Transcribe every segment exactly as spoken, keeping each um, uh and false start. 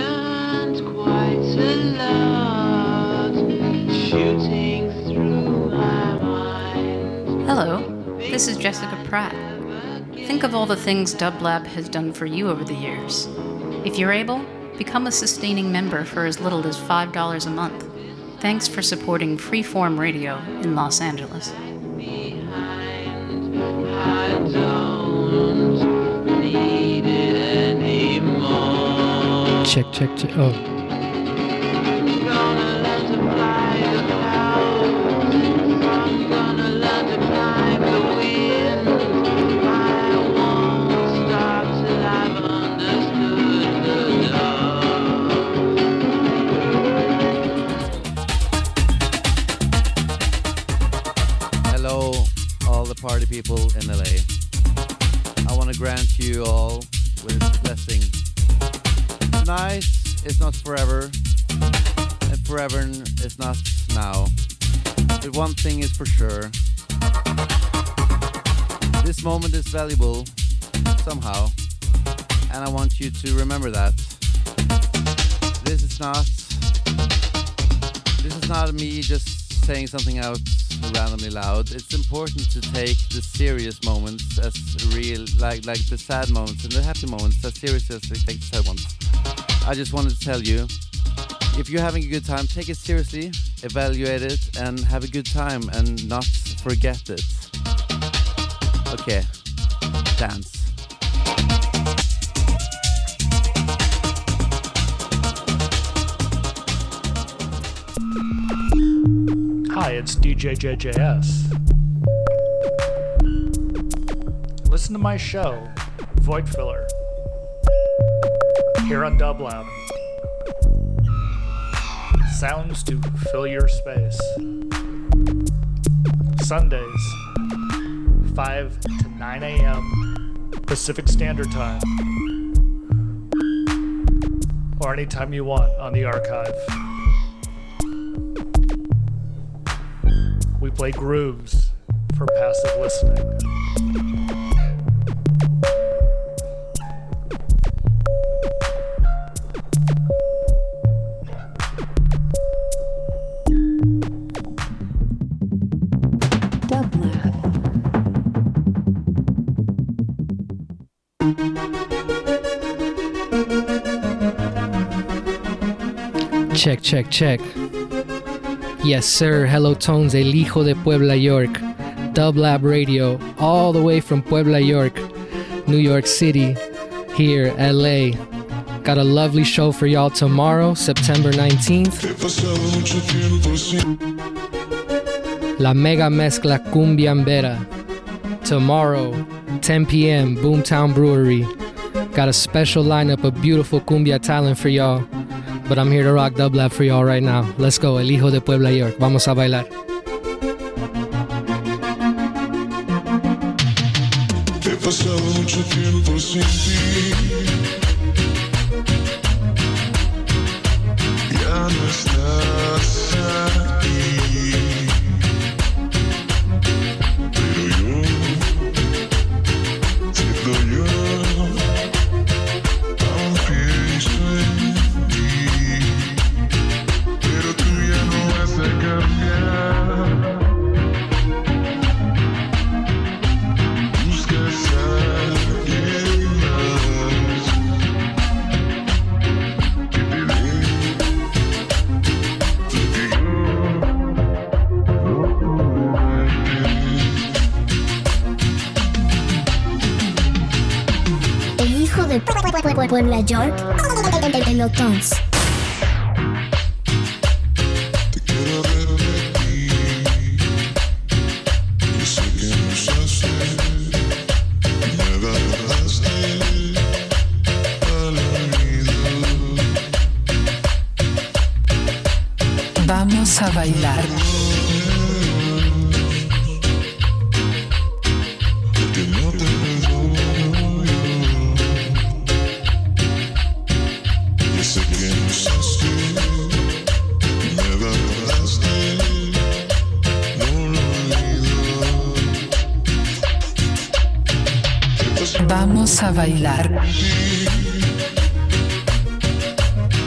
learned quite a lot, shooting through my mind. Hello, this is Jessica Pratt. Think of all the things Dublab has done for you over the years. If you're able, become a sustaining member for as little as five dollars a month. Thanks for supporting Freeform Radio in Los Angeles. I don't need it anymore. Check, check, check. Oh. I'm gonna learn to fly the clouds. I'm gonna learn to climb the wind. I won't stop till I've understood the love. Hello, all the party people in L A. I want to grant you all with this blessing. Tonight is not forever, and forever is not now. But one thing is for sure. This moment is valuable, somehow, and I want you to remember that. This is not, this is not me just saying something out randomly loud. It's important to take the serious moments as real, like like the sad moments and the happy moments as serious as we take the sad ones. I just wanted to tell you, if you're having a good time, take it seriously, evaluate it, and have a good time, and not forget it. Okay, dance. Hi, it's D J J J S. Listen to my show, Void Filler, here on Dublab. Sounds to fill your space. Sundays, five to nine a.m. Pacific Standard Time. Or anytime you want on the archive. We play grooves for passive listening. Check, check, check. Yes, sir. Hello, Tones, El Hijo de Puebla, York. Dublab Radio, all the way from Puebla, York. New York City, here, L A. Got a lovely show for y'all tomorrow, September nineteenth. La Mega Mezcla Cumbiambera. Tomorrow, ten p.m., Boomtown Brewery. Got a special lineup of beautiful cumbia talent for y'all. But I'm here to rock Dublab for y'all right now. Let's go, El Hijo de Puebla, York. Vamos a bailar. He pasado mucho tiempo sin ti. Ya no estás aquí. Pero yo, siendo yo, aún pienso en ti. Pero tú ya no vas a cambiar. Buscas a alguien más que te dé lo que yo no puedo darte. El hijo de Puebla, York, en los Tones. Te quiero ver de ti. Yo sé que no usaste y me bajaste al olvido. Vamos a bailar. Porque no te perdono yo. Yo sé que no usaste y me bajaste. No lo olvido. ¿Qué pasó? Vamos a bailar.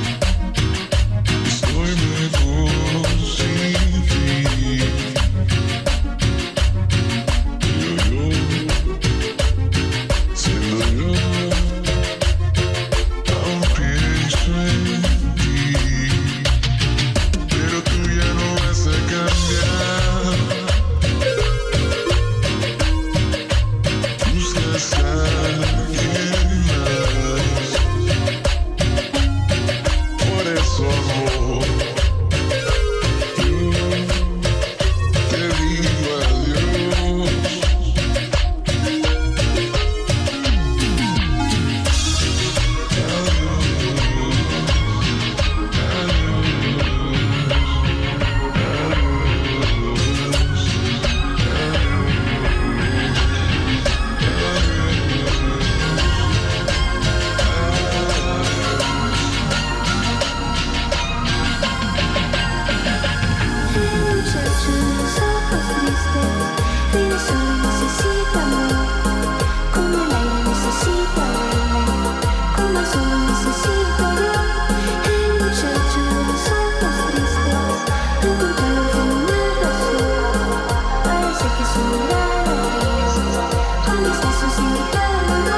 muchacho de los ojos tristes, vive solo y necesita amor, como el aire necesita verme, como el sol necesito yo. El muchacho de los ojos tristes, encontrarlo fue una razón, parece que su mirada ríe, a mis besos y mi calor.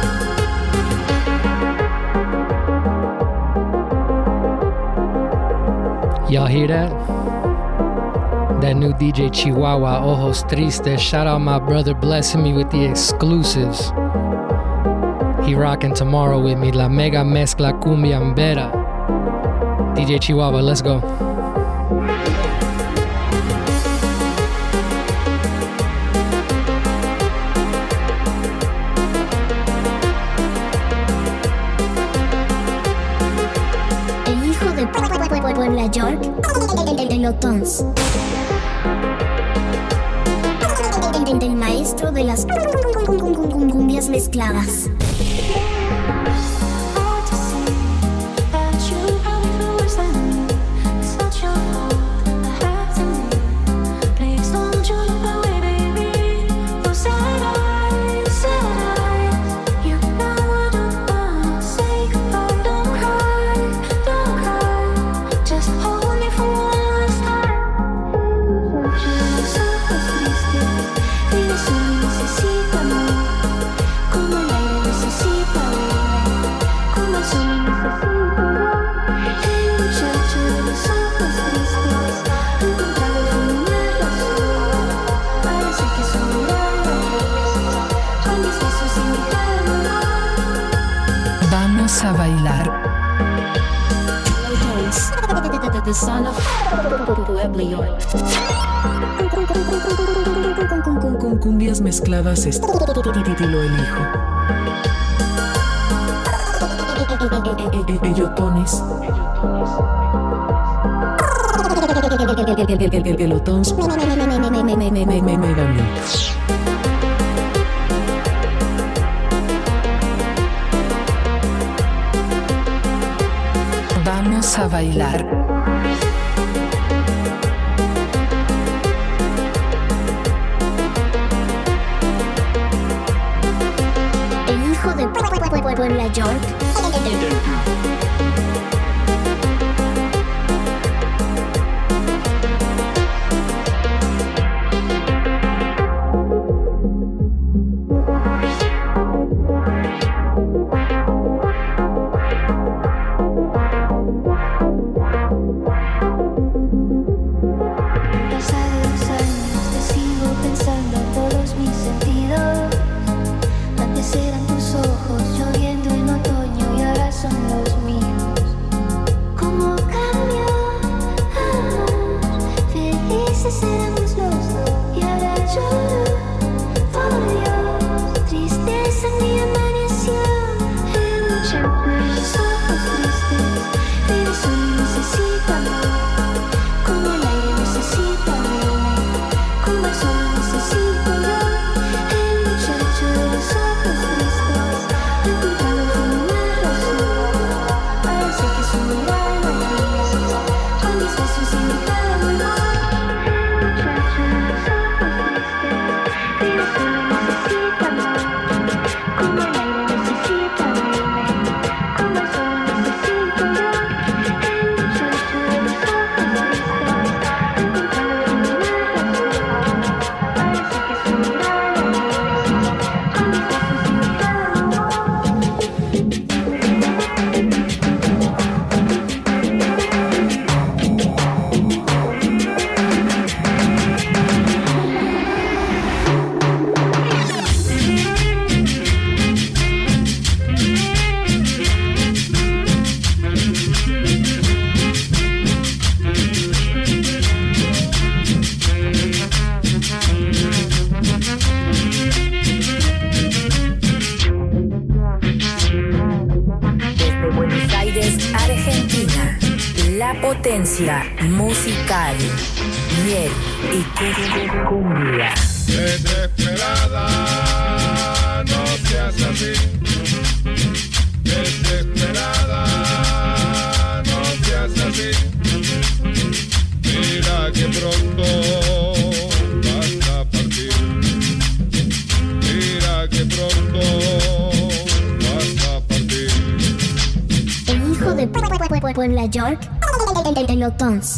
Y'all hear that? That new D J Chihuahua, Ojos Tristes. Shout out my brother blessing me with the exclusives. He rocking tomorrow with me, La Mega Mezcla Cumbiambera. D J Chihuahua, let's go. El hijo de Puebla York, el de Tons. El maestro de las cumbias mezcladas. Vamos a bailar. The son of Puebla York. Con cumbias mezcladas estilo el hijo. Pelotones. Pelotons. Megamix. Vamos a bailar. El hijo de Puebla York. Potencia musical, miel y cumbia. Desesperada, no seas así. Desesperada, no seas así. Mira que pronto Puebla York en los tons.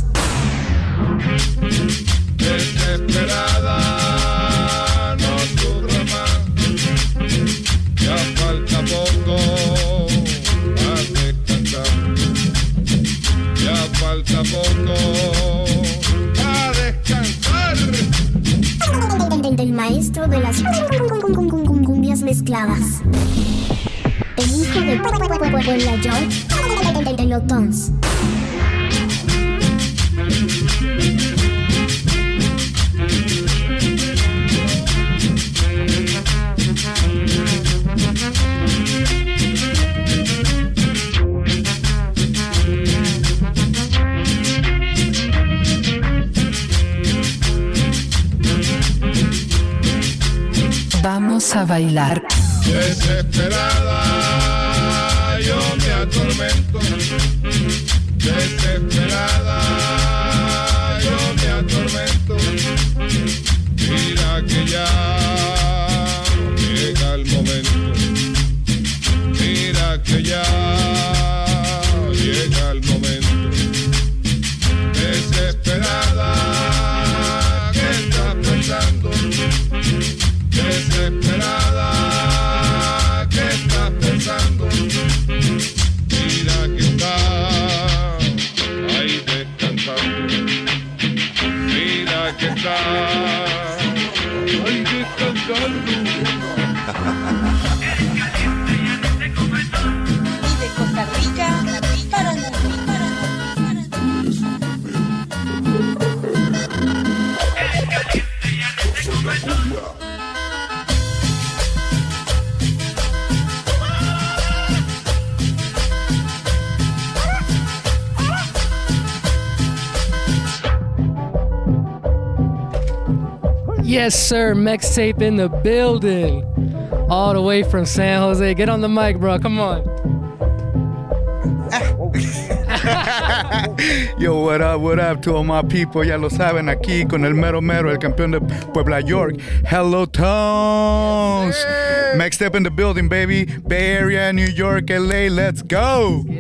Desesperada, no sufra más, ya falta poco a descansar, ya falta poco a descansar. El maestro de las cumbias mezcladas. El hijo de Puebla York en los tons. Vamos a bailar. Desesperada, yo me atormento. Desesperada, yo me atormento. Mira que ya llega el momento. Mira que ya llega el momento. Desesperada, ¿qué estás pensando? Desesperada, ¿qué estás pensando? Mira que está ahí descansando. Mira que está ahí descansando. Y de Costa Rica para el mundo. Yes, sir. Mixtape in the building. All the way from San Jose. Get on the mic, bro. Come on. Yo, what up, what up to all my people? Ya lo saben, aquí con el mero mero, el campeón de Puebla York. Hello, Tones. Yes, Mixtape in the building, baby. Bay Area, New York, L A. Let's go. Caliente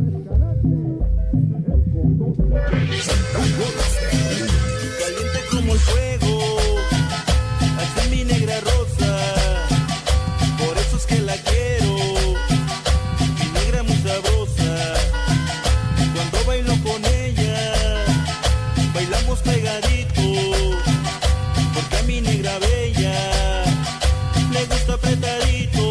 como el fuego. Mi negra rosa, por eso es que la quiero, mi negra muy sabrosa, cuando bailo con ella, bailamos pegadito, porque a mi negra bella, le gusta apretadito.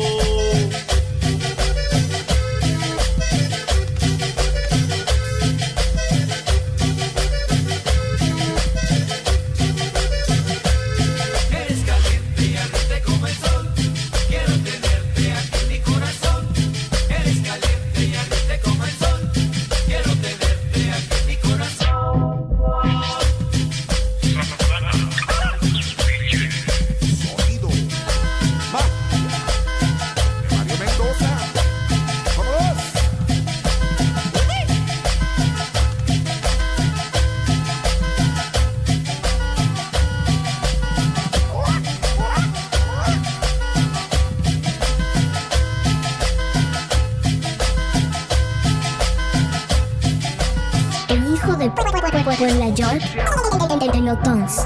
Puebla York en los tons.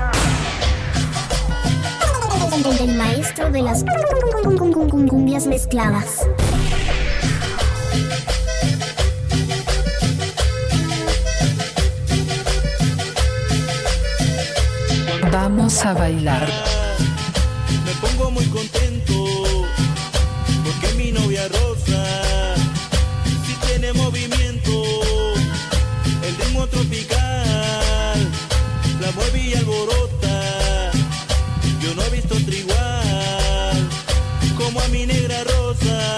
El maestro de las cumbias mezcladas. Vamos a bailar. Me pongo muy contento porque mi novia Rosa sí tiene movimiento, el ritmo tropical la mueve y alborota. Yo no he visto otra igual como a mi negra Rosa.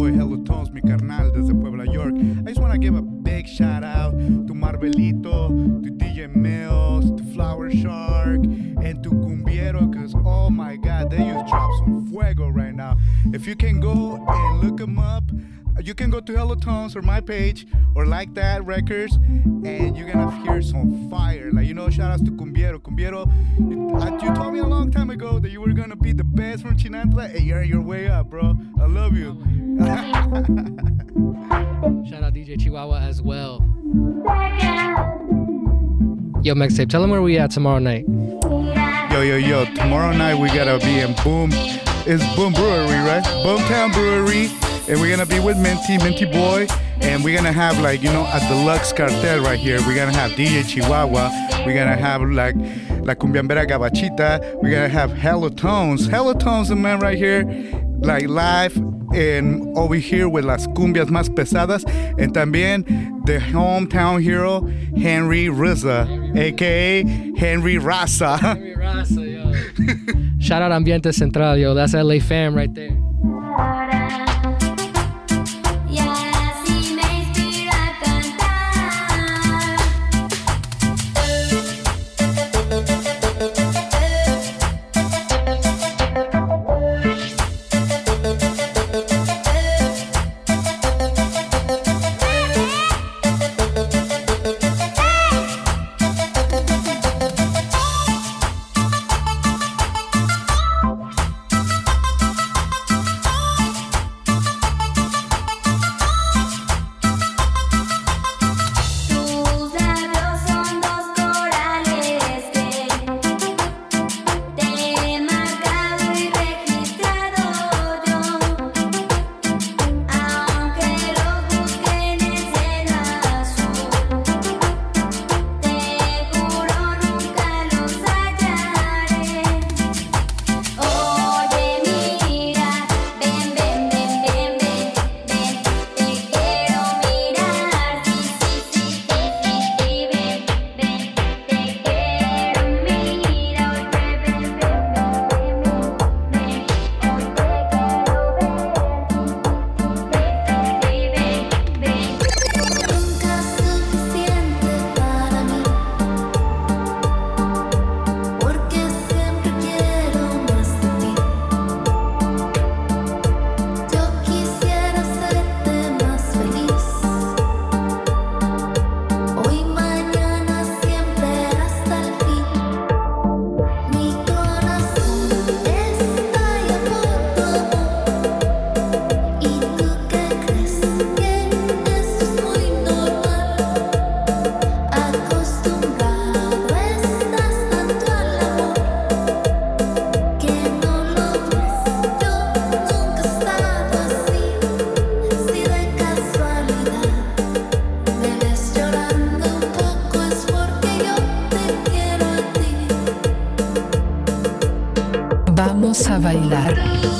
boy Hello Tones, mi carnal desde Puebla, York. I just want to give a big shout out to Marvelito, to D J Mills, to Flower Shark, and to Cumbiero, because oh my god, they just dropped some fuego right now. If you can go and look them up, you can go to Hello Tones or my page or Like That Records, and you're gonna hear some fire. Like, you know, shout outs to Cumbiero. Cumbiero, you, uh, you told me a long time ago that you were gonna be the best from Chinantla, and you're your way up, bro. I love you. Shout out D J Chihuahua as well. Yo, Mixtape, tell them where we at tomorrow night. Yo, yo, yo, tomorrow night we gotta be in Boom. It's Boom Brewery, right? Boomtown Brewery. And we're gonna be with Minty, Minty Boy, and we're gonna have, like, you know, a deluxe cartel right here. We're gonna have D J Chihuahua. We're gonna have like La Cumbiambera Gabachita. We're gonna have Hello Tones. Hello Tones, the man right here, like live and over here with las cumbias más pesadas. And también the hometown hero, Henry Rizza, aka Henry Raza. Henry Raza, yo. Shout out Ambiente Central, yo. That's L A fam right there. Vamos a bailar.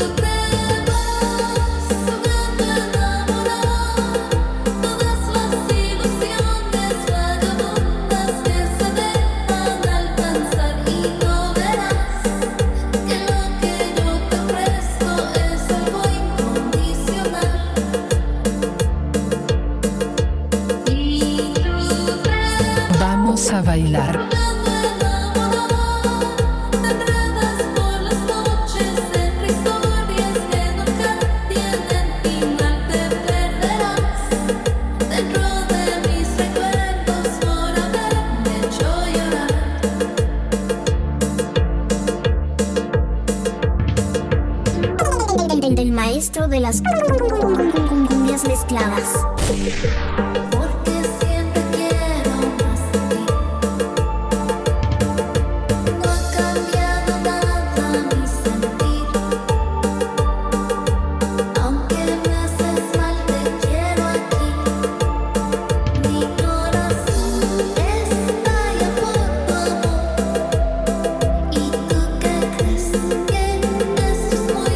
Vamos a bailar. Del maestro de las cumbias mezcladas.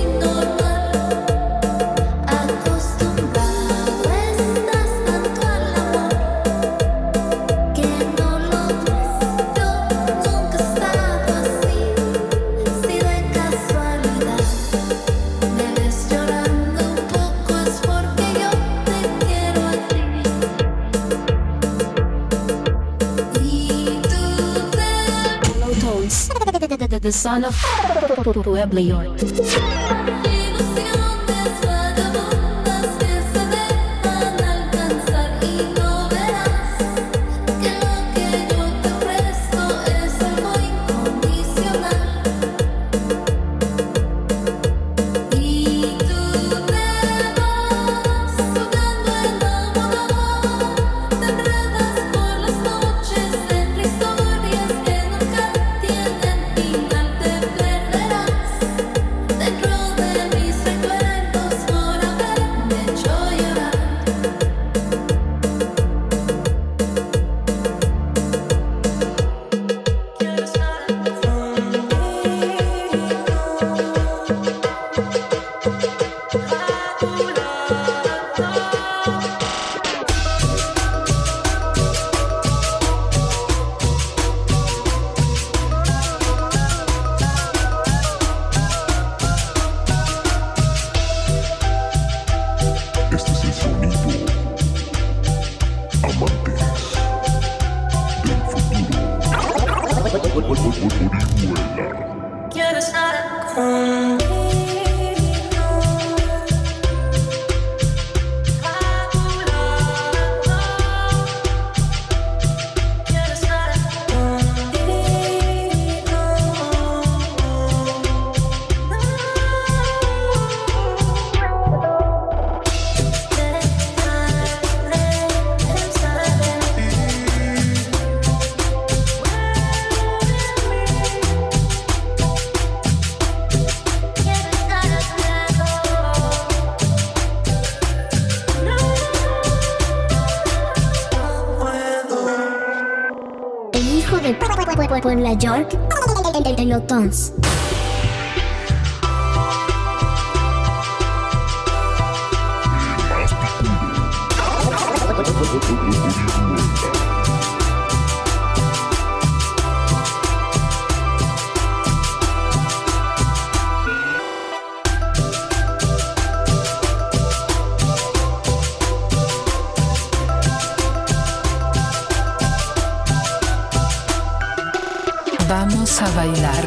Acostumbrado estás tanto a the son of Puebla York. Puebla York en los tons. Vamos a bailar.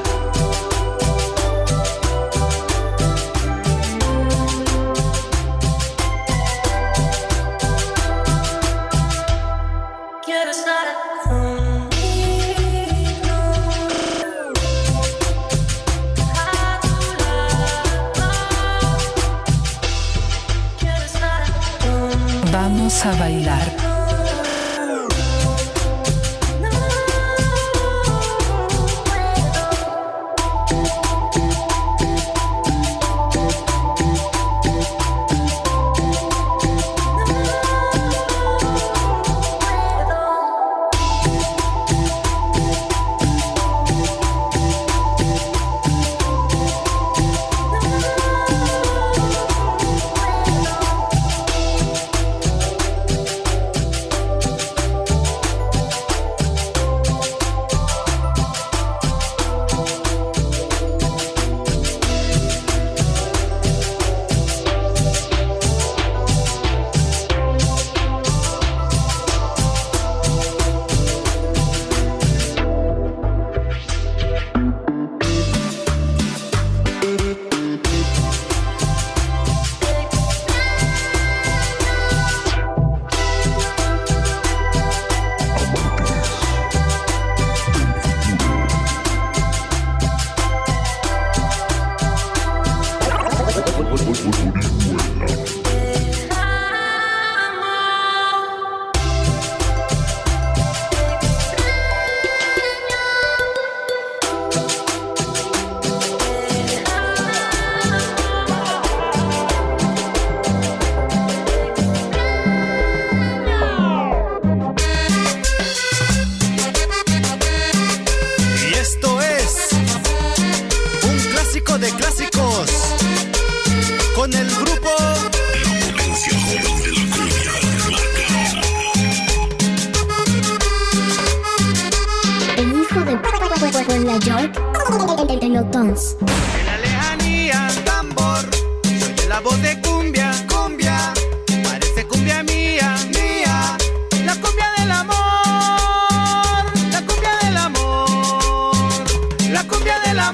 Quiero estar contigo. A tu lado. Quiero estar contigo. Vamos a bailar. Puebla York en los tons. En la lejanía, tambor, se oye la voz de cumbia, cumbia, parece cumbia mía, mía, la cumbia del amor, la cumbia del amor, la cumbia del amor.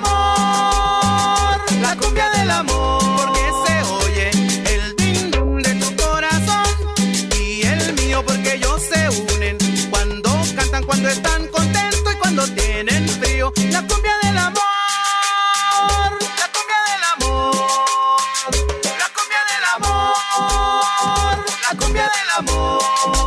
amor.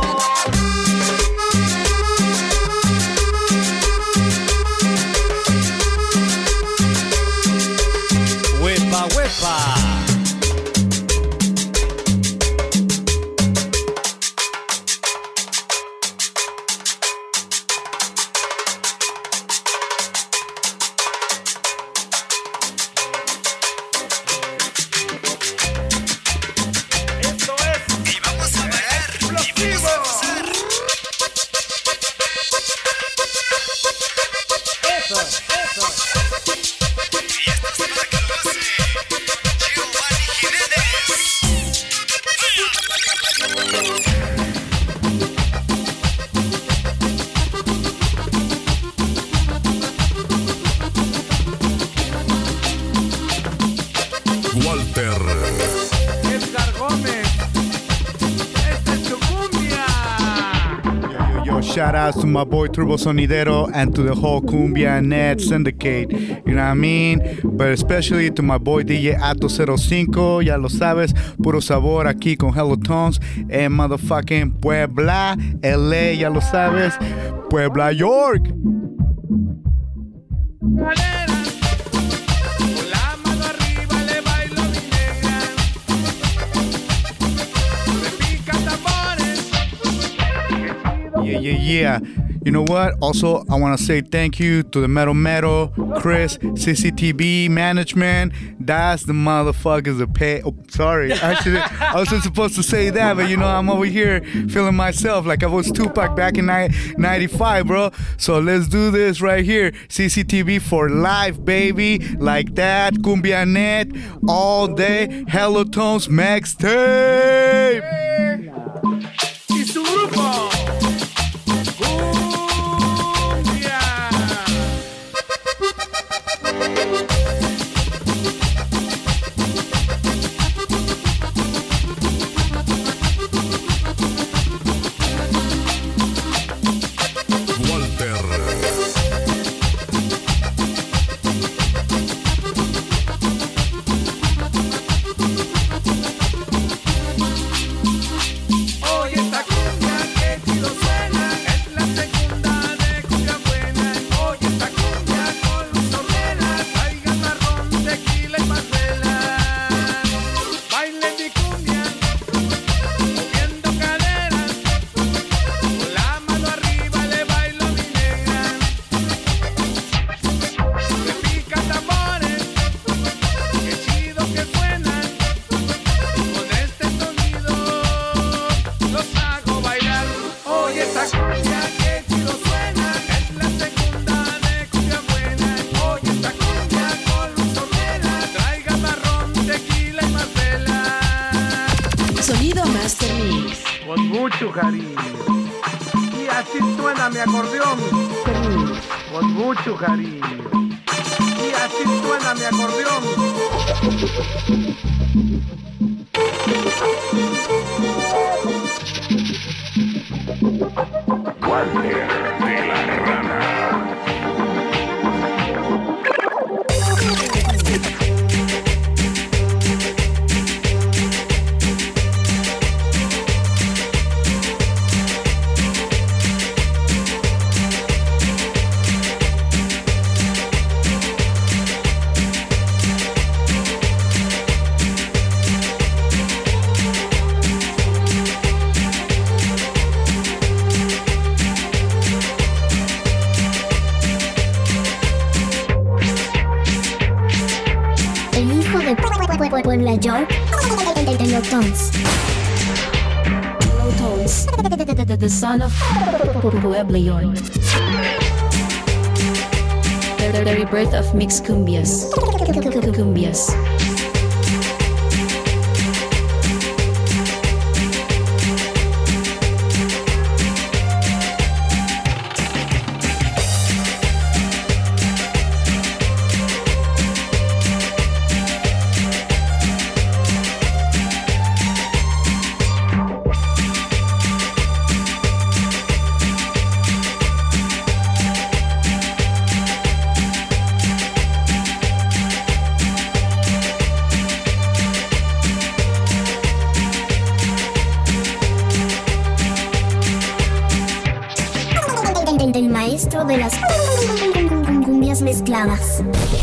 Huepa, huepa. Walter. Edgar Gómez. Esta es tu cumbia. Yo, yo, yo, shout outs to my boy Turbo Sonidero and to the whole Cumbia Net Syndicate. You know what I mean? But especially to my boy D J Ato cero cinco. Ya lo sabes, puro sabor aquí con Hello Tones en motherfucking Puebla, L A. Ya lo sabes, Puebla, York. Yeah, yeah, yeah. You know what? Also, I want to say thank you to the Metal Metal, Chris, C C T V management. That's the motherfuckers that pay. Oh, sorry. Actually, I wasn't supposed to say that, but you know, I'm over here feeling myself like I was Tupac back in ninety-five, bro. So let's do this right here. C C T V for life, baby. Like that. Cumbia Net all day. Hello Tones Max Tape. Y su grupo. Con mucho cariño. Y así suena mi acordeón. Con mucho cariño. Y así suena mi acordeón. Walter de la Rana. Puebla York, Hello Tones. Hello Tones, the son of Puebla York. The very birth of mixed cumbias. Cumbias. del maestro de las cumbias mezcladas.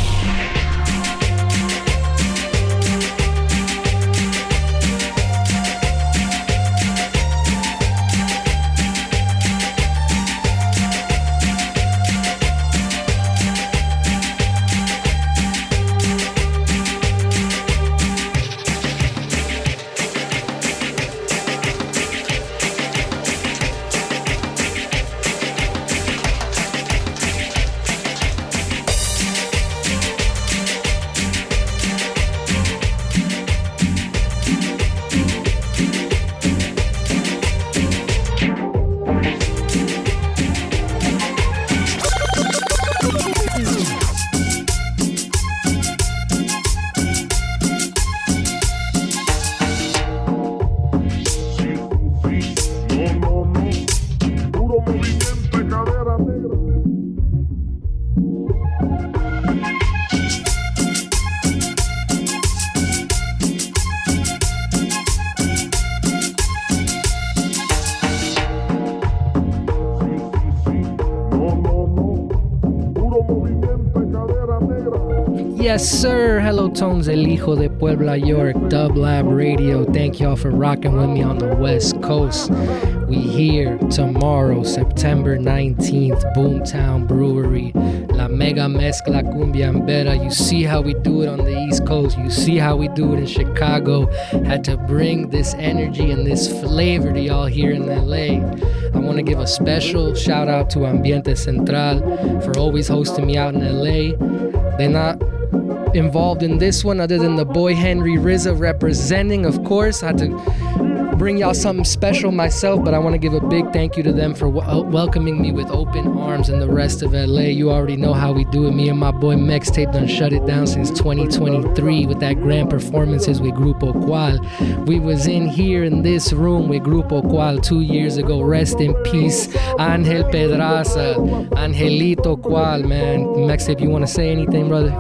Yes, sir. Hello, Tones, El Hijo de Puebla, York, Dub Lab Radio. Thank y'all for rocking with me on the West Coast. We here tomorrow, September nineteenth, Boomtown Brewery, La Mega Mezcla Cumbiambera. You see how we do it on the East Coast. You see how we do it in Chicago. Had to bring this energy and this flavor to y'all here in L A. I want to give a special shout out to Ambiente Central for always hosting me out in L A. They're not involved in this one other than the boy Henry Rizza representing, of course. I had to bring y'all something special myself, but I want to give a big thank you to them for w- welcoming me with open arms and the rest of L A. You already know how we do it. Me and my boy Mextape done shut it down since twenty twenty-three with that grand performances with Grupo Cual. We was in here in this room with Grupo Cual two years ago. Rest in peace, Angel Pedraza, Angelito Cual, man. Mextape, you want to say anything, brother?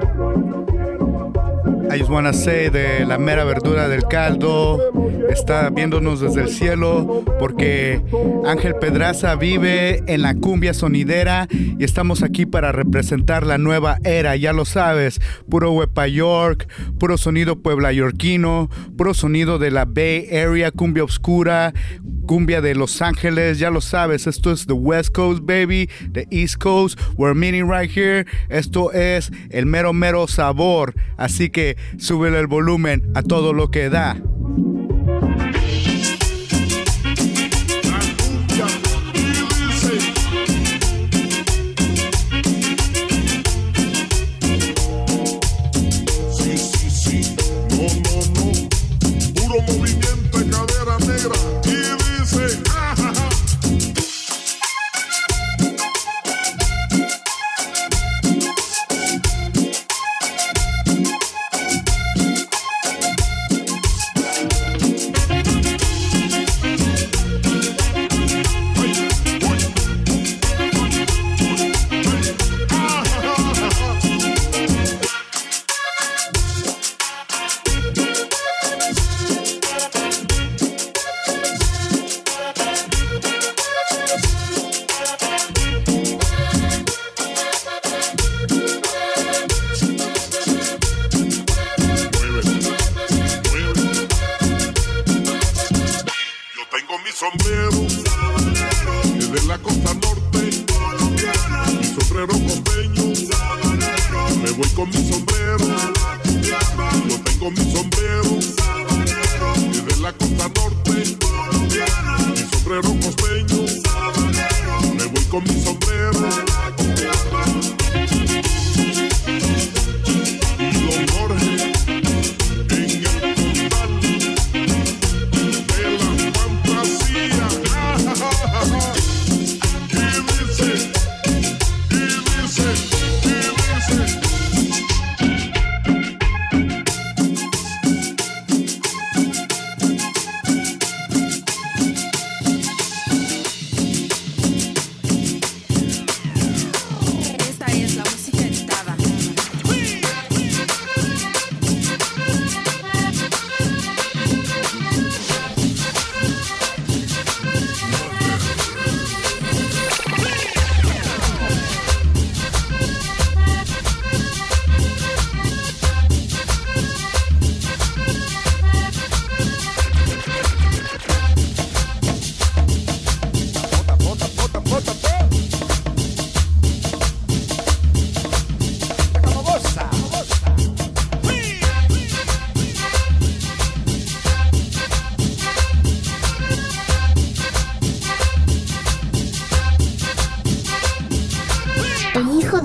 I just want to say de la mera verdura del caldo, está viéndonos desde el cielo porque Ángel Pedraza vive en la cumbia sonidera y estamos aquí para representar la nueva era, ya lo sabes, puro Huepa York, puro sonido puebla yorquino, puro sonido de la Bay Area, cumbia oscura, cumbia de Los Ángeles, ya lo sabes, esto es the West Coast, baby, the East Coast, we're meeting right here, esto es el mero mero sabor, así que súbele el volumen a todo lo que da. Sí, sí, sí, no, no, no, puro movimiento de cadera negra y dice, ah, ja, ja.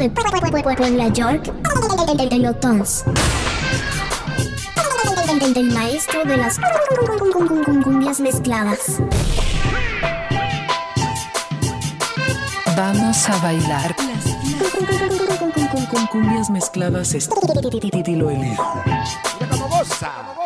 de Puebla York, el Otons. El maestro de las cumbias mezcladas. Vamos a bailar. Con cumbias mezcladas estilo el hijo. Mira cómo goza.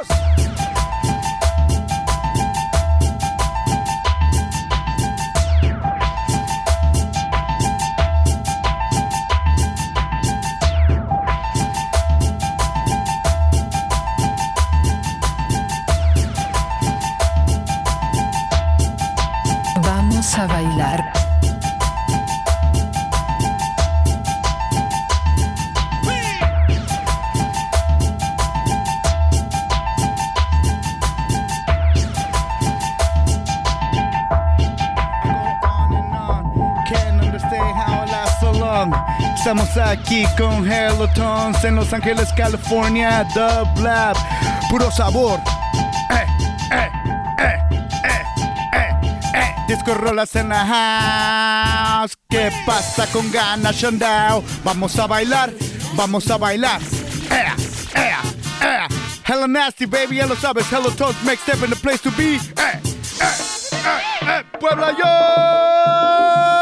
Vamos a bailar. Estamos aquí con Hello Tones en Los Ángeles, California. Dub Lab, puro sabor. Eh, eh, eh, eh, eh, eh. Disco rolas en la house. ¿Qué pasa con Ghana Shandao? Vamos a bailar, vamos a bailar. Eh, eh, eh. Hello Nasty, baby, ya lo sabes. Hello Tones, next step in the place to be. Eh, eh, eh, eh. Puebla York.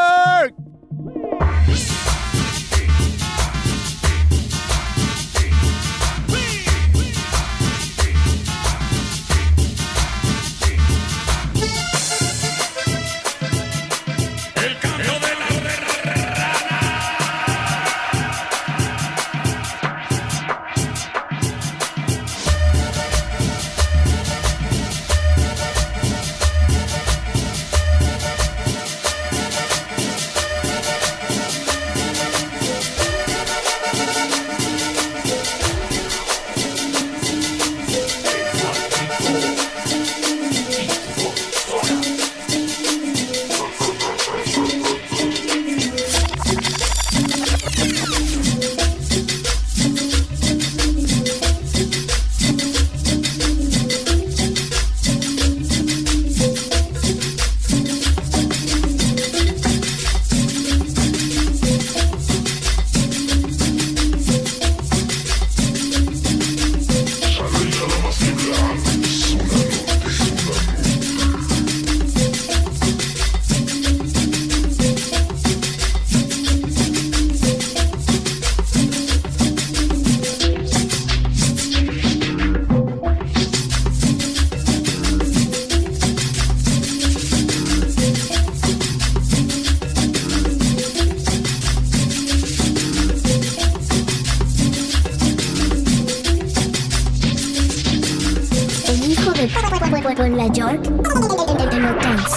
Puebla York, el Otons.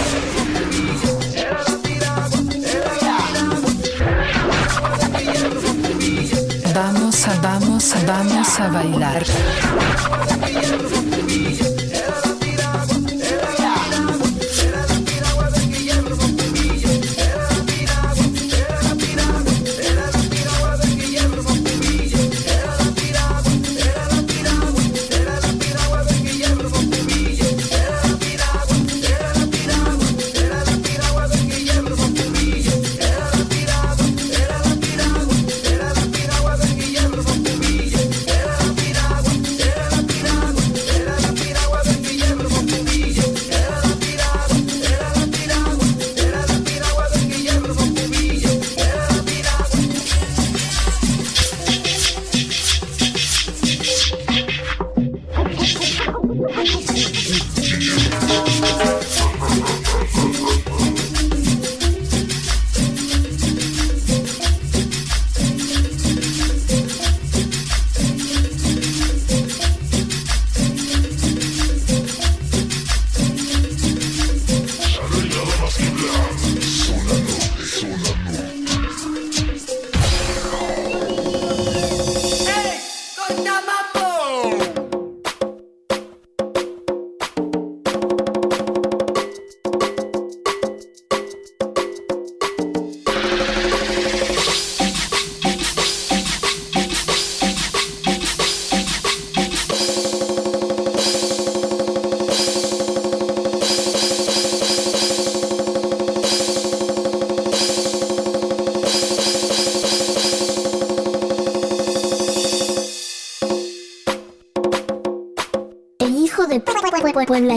Vamos a, vamos a, vamos a bailar.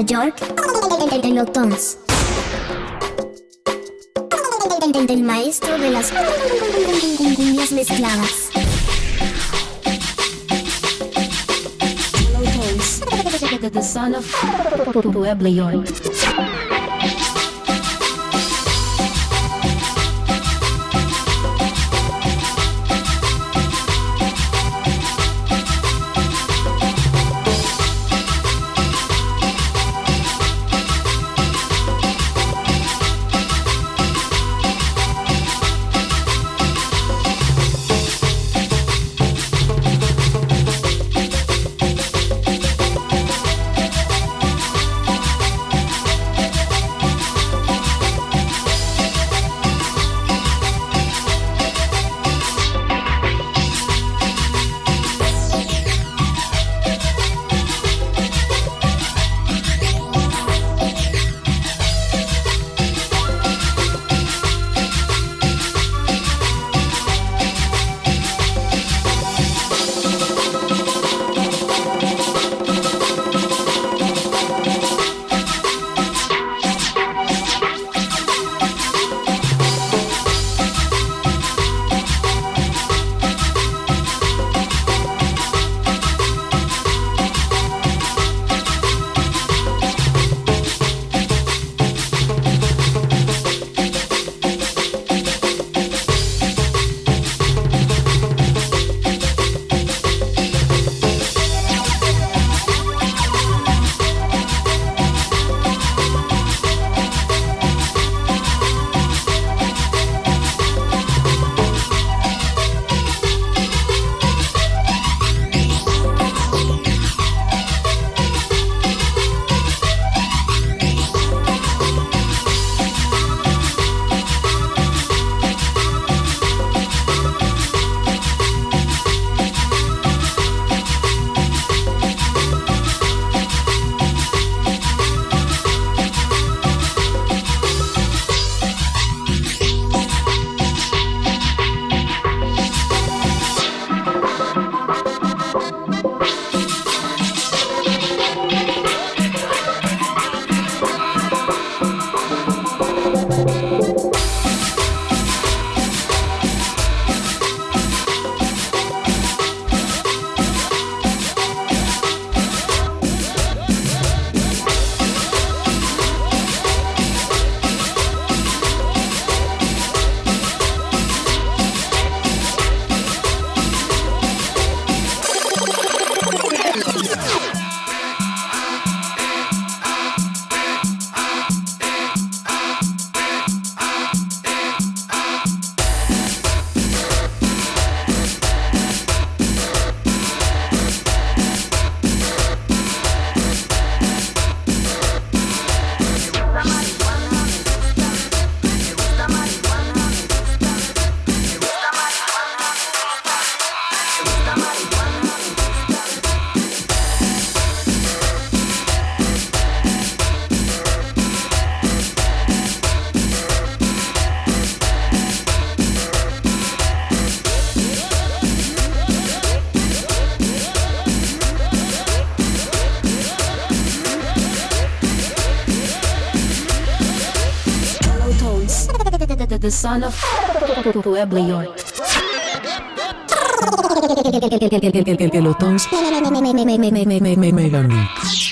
York, en los tons. El maestro de las cumbias mezcladas. Hello Tones, the son of Puebla York. the son of Puebla York. Pelotons Mega Mix.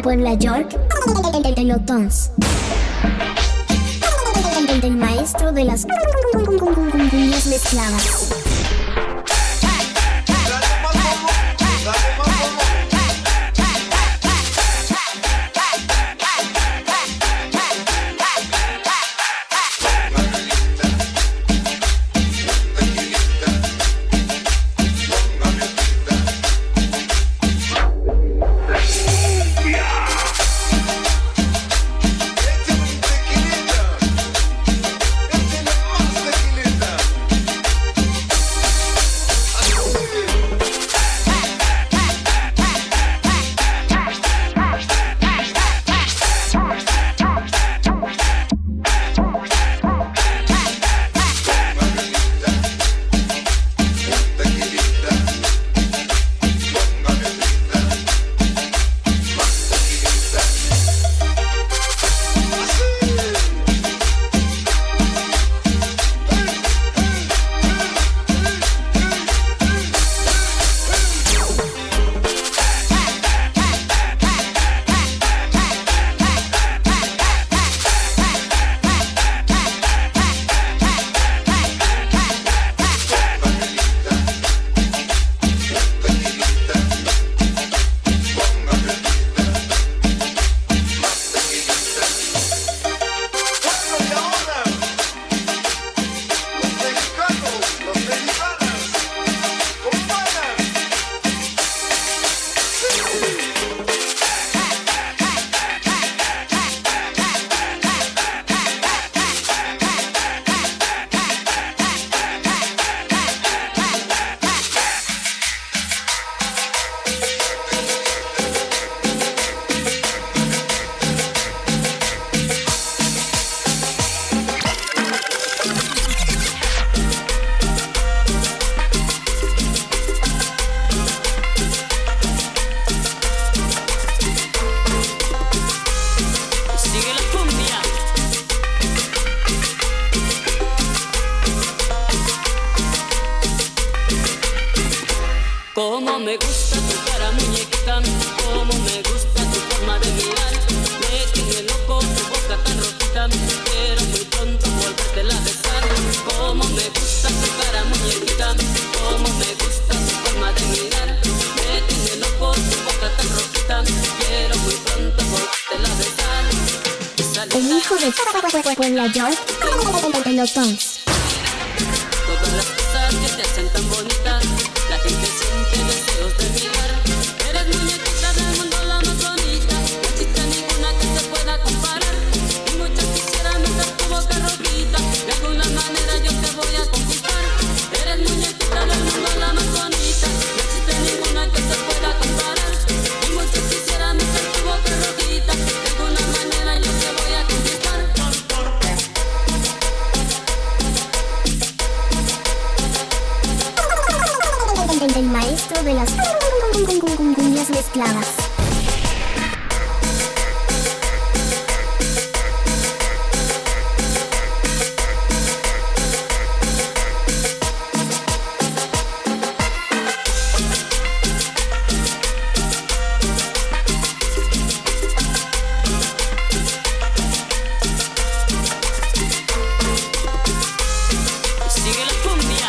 Puebla York, el Otons. El maestro de las cumbias mezcladas. Cómo me gusta tu cara, muñequita, cómo me gusta tu forma de mirar. Me tiene loco tu boca tan rojita, quiero muy pronto volvértela a besar. Cómo me gusta tu cara, muñequita, cómo me gusta tu forma de mirar. Me tiene loco tu boca tan rojita, quiero muy pronto volvértela a besar. El hijo de Puebla York, el Otons. Todas las cosas que te hacen tan bonitas, la gente siente deseos de mirar. Eres muñequita del mundo la más bonita, no existe ninguna que se pueda comparar. Y muchos quisieran besar tu boca rojita, de alguna manera yo te voy a conquistar. Eres muñequita del mundo la más bonita, no existe ninguna que se pueda comparar. Y muchos quisieran besar tu boca rojita, de alguna manera yo te voy a conquistar. El maestro de las cumbias mezcladas. Sigue la cumbia.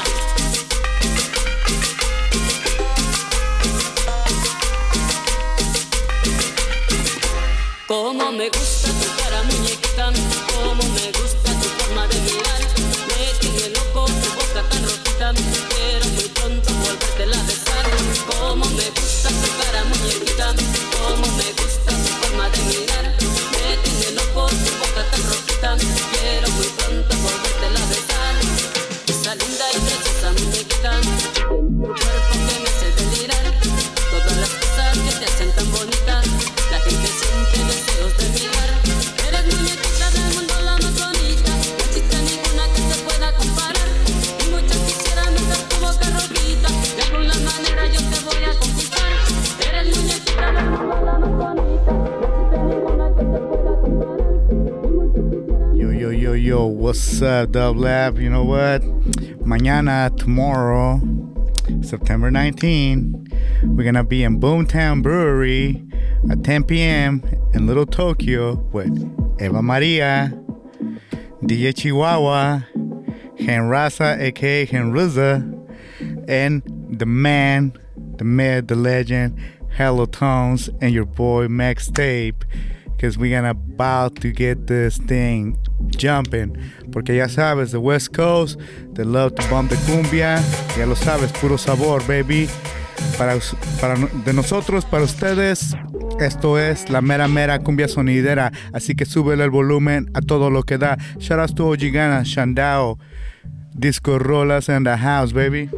Cómo me gusta tu cara, muñequita, cómo me gusta tu forma de mirar. Me tiene loco tu boca tan rojita, quiero muy pronto volvértela a besar. Cómo me gusta tu cara, muñequita, cómo me gusta tu forma de mirar. Me tiene loco tu boca tan rojita, quiero muy pronto volvértela a besar. Esa linda y preciosa muñequita, tu cuerpo que me hace delirar. Todas las cosas que te hacen tan bonitas, la gente siente deseos de mirar. Eres muñequita del mundo la más bonita, no existe ninguna que se pueda comparar. Y muchos quisieran besar tu boca rojita, de alguna manera yo te voy a conquistar. Eres muñequita del mundo la más bonita, no existe ninguna que se pueda comparar. Y muchos quisieran. Yo, yo, yo, yo, what's up, Dub Lab? You know what? Mañana, tomorrow, September nineteenth, we're gonna be in Boomtown Brewery at ten p.m. in Little Tokyo with Eva Maria, D J Chihuahua, Henraza, aka Henruza, and the man, the myth, the legend, Hello Tones, and your boy Max Tape, because we're gonna about to get this thing jumping. Porque ya sabes, the West Coast, they love to bump the cumbia. Ya lo sabes, puro sabor, baby. Para, para de nosotros, para ustedes, esto es la mera mera cumbia sonidera. Así que súbele el volumen a todo lo que da. Shout out to Ojigana, Shandao, Disco Rolas in the house, baby.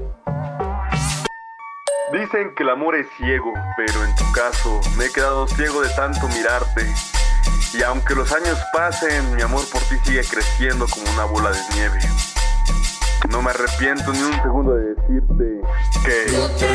Dicen que el amor es ciego, pero en tu caso me he quedado ciego de tanto mirarte. Y aunque los años pasen, mi amor por ti sigue creciendo como una bola de nieve. No me arrepiento ni un segundo de decirte que...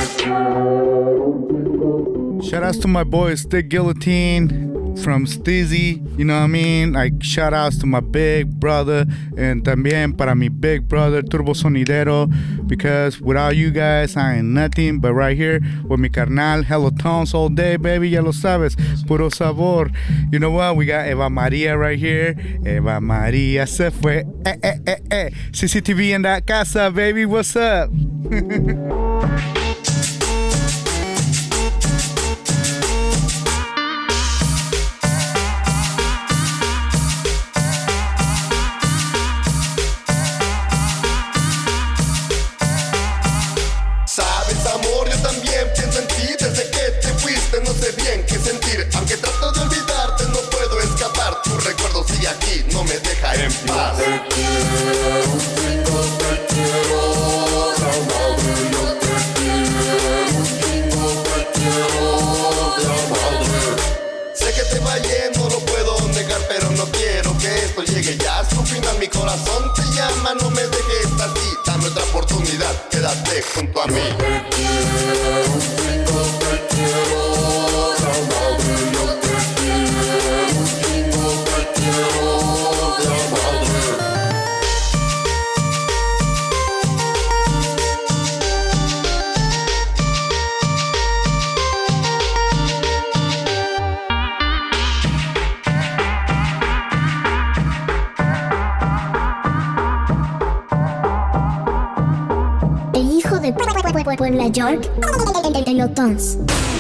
Shout outs to my boy Stick Guillotine from Stizzy, you know what I mean? Like, shout outs to my big brother, and también para mi big brother Turbo Sonidero, because without you guys I ain't nothing. But right here with mi carnal, Hello Tones all day, baby, ya lo sabes, puro sabor. You know what? We got Eva Maria right here. Eva Maria se fue. Eh, eh, eh, eh. C C T V in that casa, baby, what's up? Aunque trato de olvidarte, no puedo escapar. Tu recuerdo sigue aquí, no me deja en paz. Yo te quiero, chingo, te quiero, la madre. Yo te quiero, chingo, te quiero, la madre. Sé que te va yendo, no puedo negar, pero no quiero que esto llegue ya a su final. Mi corazón te llama, no me dejes así. Dame otra oportunidad, quédate junto a mí. Yo te quiero, chingo, te quiero. El hijo de Puebla York, Hello Tones.